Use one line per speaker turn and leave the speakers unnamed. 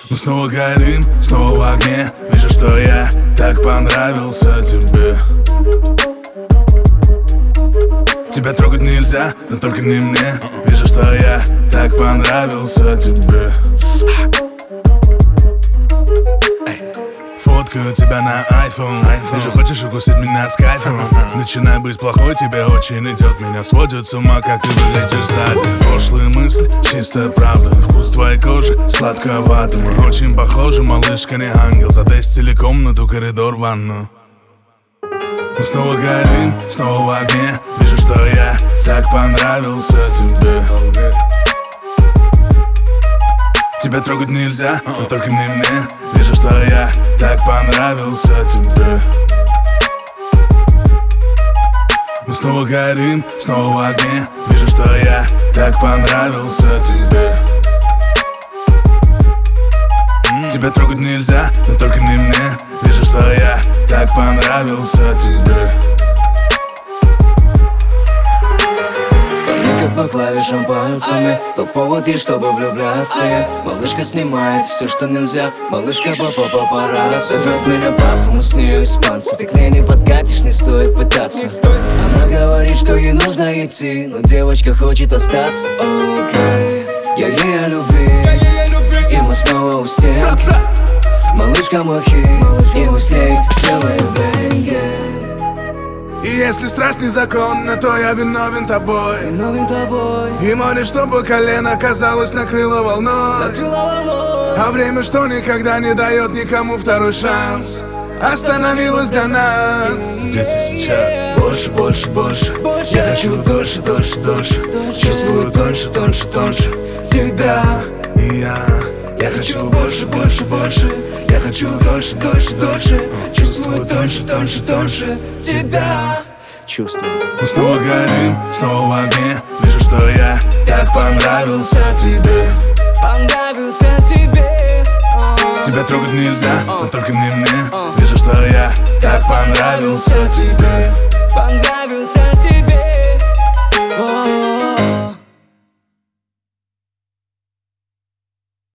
Мы снова горим, снова в огне. Вижу, что я так понравился тебе. Тебя трогать нельзя, но только не мне. Вижу, что я так понравился тебе. Фоткаю тебя на iPhone. Вижу, хочешь укусить меня с кайфом. Начинай быть плохой, тебе очень идет. Меня сводит с ума, как ты выглядишь сзади. Пошлые мысли, чистая правда. Вкус твоей кожи сладковатый. Мы очень похожи, малышка не ангел. Затестили комнату, коридор, ванну. Мы снова горим, снова в огне. Вижу, что я так понравился тебе. Тебя трогать нельзя, но только не мне. Вижу, что я так понравился тебе. Мы снова горим, снова в огне. Вижу, что я так понравился тебе. Тебя трогать нельзя, но только не мне. Вижу, что я так понравился тебе.
Как по клавишам пальцами, тот повод есть, чтобы влюбляться. Малышка снимает все, что нельзя. Малышка папа-папарацци. Зовет меня папа, мы с нею испанцы. Ты к ней не подкатишь, не стоит пытаться. Она говорит, что ей нужно идти, но девочка хочет остаться. Окей, я ей о любви, и мы снова у стенки. Малышка мой хит, и мы с ней делаем бенги.
И если страсть незаконна, то я виновен тобой. И молишь, чтобы колено, казалось, накрыло волной. А время, что никогда не дает никому второй шанс, остановилось для нас здесь и сейчас. Больше, больше, больше. Я хочу дольше, дольше, дольше. Чувствую тоньше, тоньше, тоньше тебя и я. Я хочу больше, больше, больше. Я хочу дольше, дольше, дольше. Чувствую тоньше, тоньше, тоньше тебя.
Чувствую.
Мы снова горим, снова в огне. Вижу, что я так понравился тебе.
Понравился тебе.
Тебя трогать нельзя, но только не мне. Вижу, что я так понравился тебе.